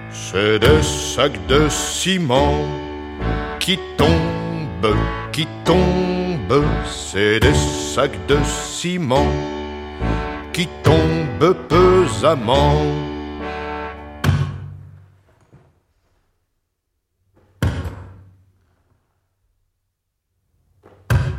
C'est des sacs de ciment qui tombent, qui tombent. C'est des sacs de ciment qui tombent pesamment.